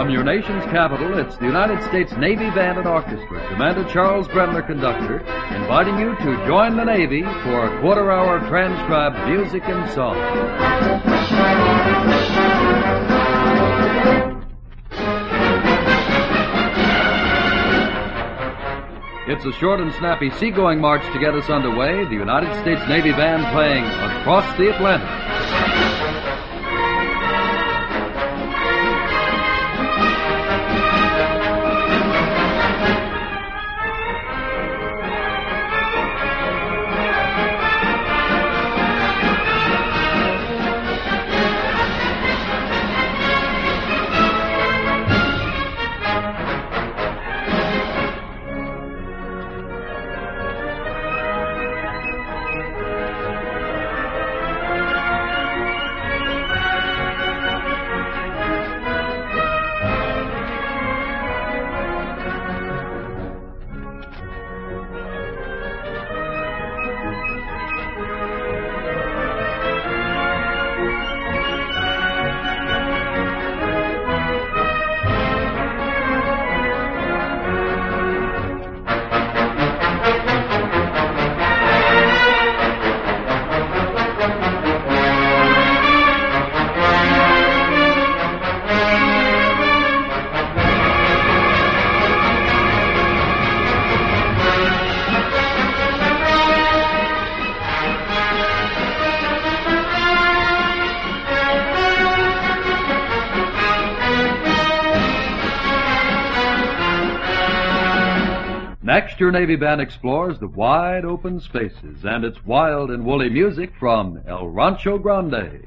From your nation's capital, it's the United States Navy Band and Orchestra, Commander Charles Bremner, conductor, inviting you to join the Navy for a quarter-hour of transcribed music and song. It's a short and snappy seagoing march to get us underway, the United States Navy Band playing Across the Atlantic. Next, your Navy Band explores the wide open spaces and its wild and woolly music from El Rancho Grande.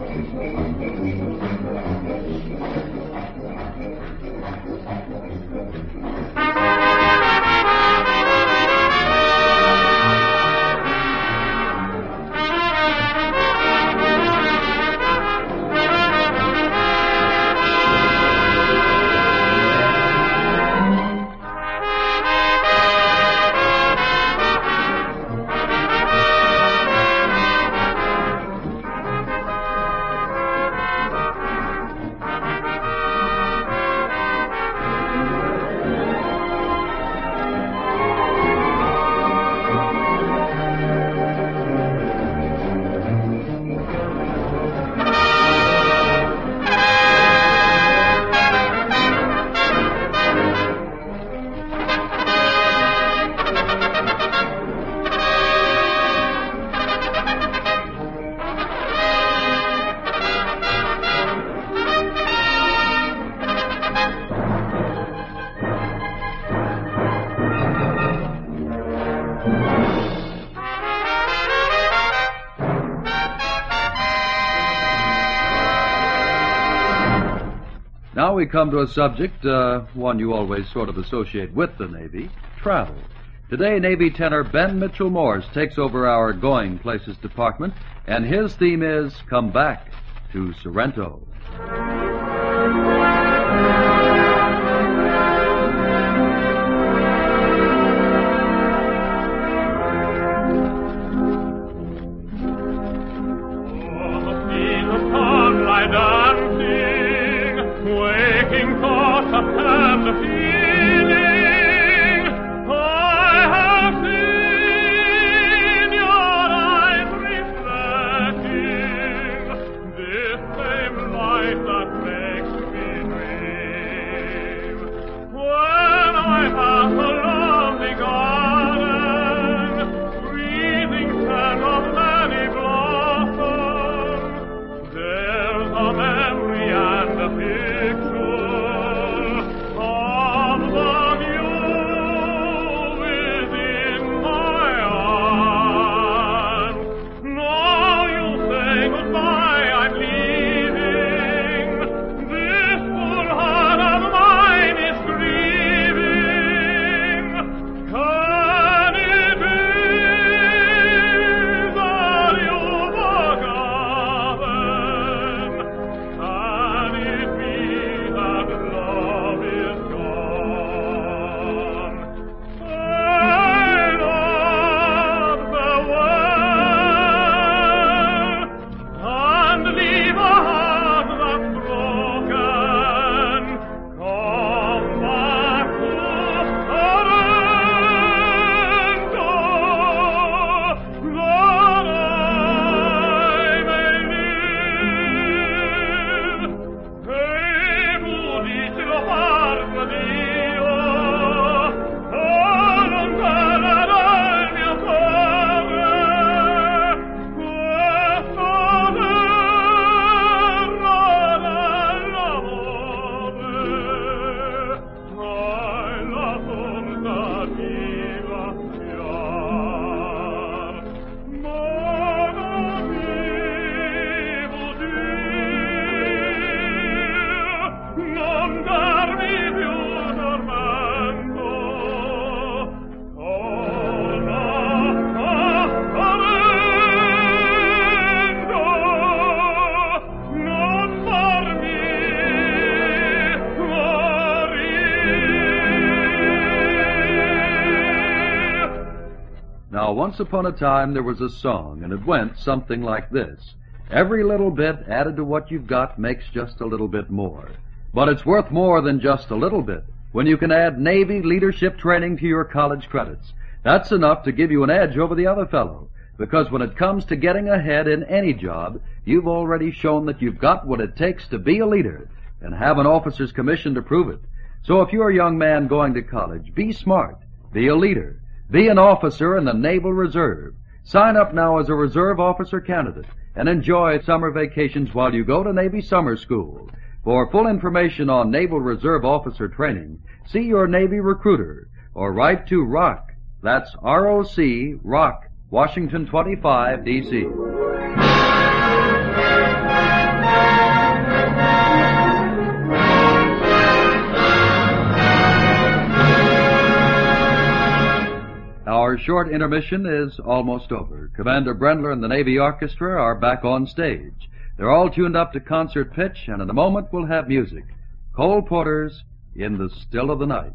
Now we come to a subject, one you always sort of associate with the Navy, travel. Today, Navy tenor Ben Mitchell Morse takes over our Going Places department, and his theme is Come Back to Sorrento. Memory and a picture Once upon a time there was a song, and it went something like this. Every little bit added to what you've got makes just a little bit more. But it's worth more than just a little bit when you can add Navy leadership training to your college credits. That's enough to give you an edge over the other fellow, because when it comes to getting ahead in any job, you've already shown that you've got what it takes to be a leader and have an officer's commission to prove it. So if you're a young man going to college, be smart, be a leader, be an officer in the Naval Reserve. Sign up now as a reserve officer candidate and enjoy summer vacations while you go to Navy summer school. For full information on Naval Reserve officer training, see your Navy recruiter or write to ROC. That's R-O-C, ROC, Washington 25, D.C. Our short intermission is almost over. Commander Brendler and the Navy Orchestra are back on stage. They're all tuned up to concert pitch, and in a moment we'll have music. Cole Porter's In the Still of the Night.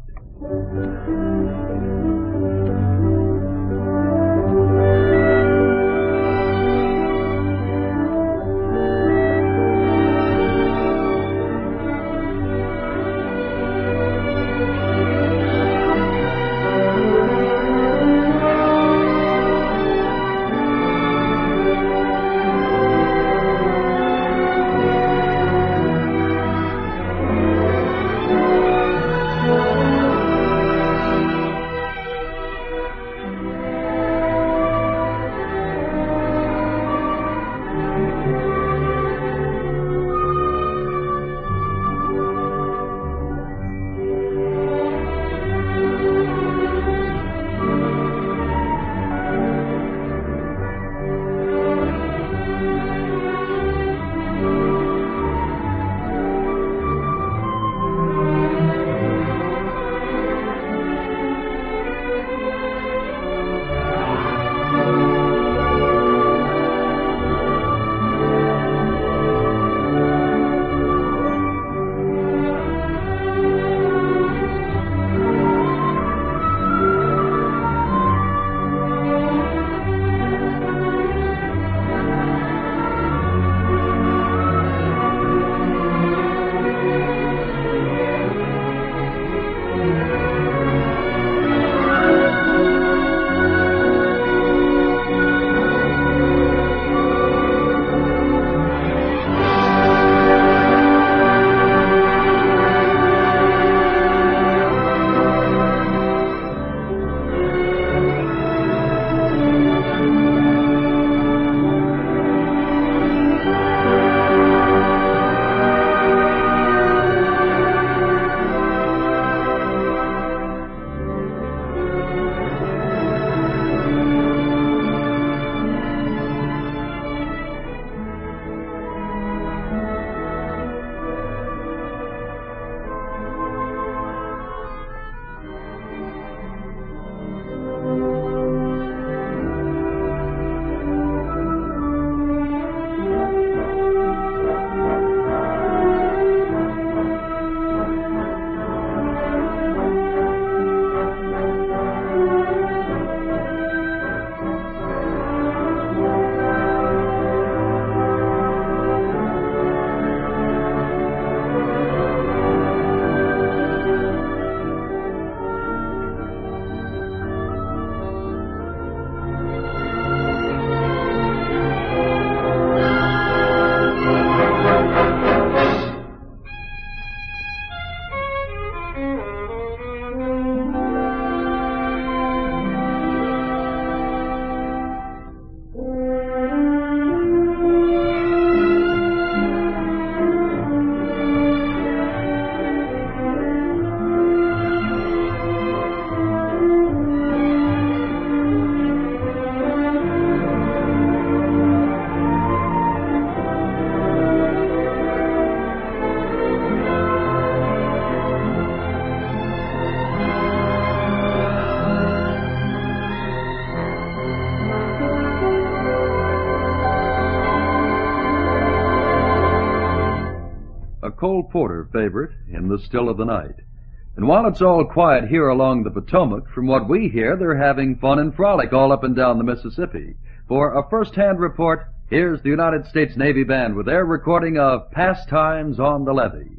Cole Porter favorite in the still of the night. And while it's all quiet here along the Potomac, from what we hear, they're having fun and frolic all up and down the Mississippi. For a first-hand report, here's the United States Navy Band with their recording of Pastimes on the Levee.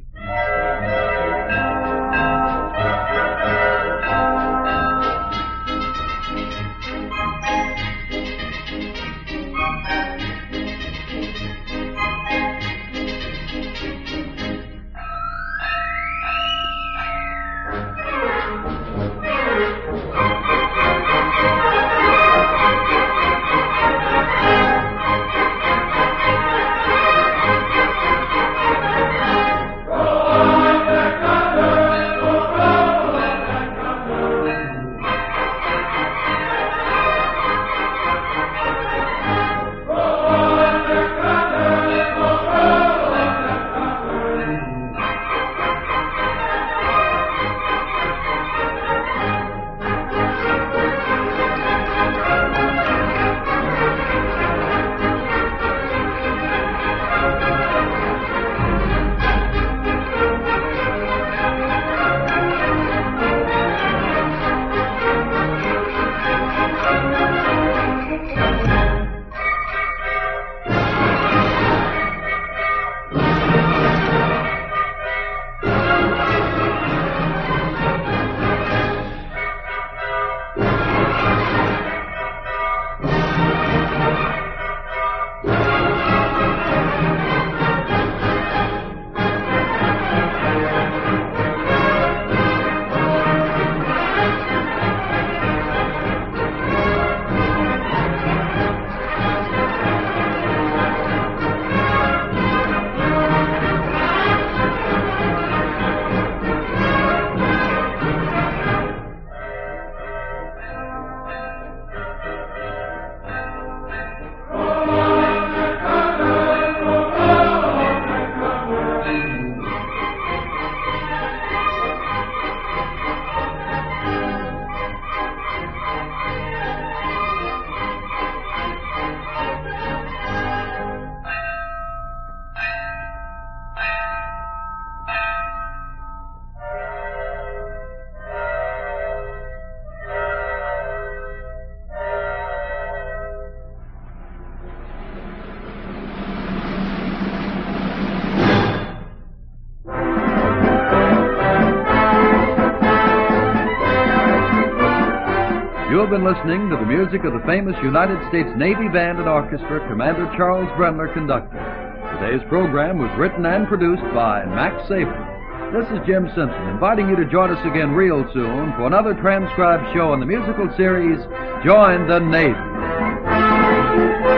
You have been listening to the music of the famous United States Navy Band and Orchestra, Commander Charles Brenler conducting. Today's program was written and produced by Max Saban. This is Jim Simpson, inviting you to join us again real soon for another transcribed show in the musical series, Join the Navy.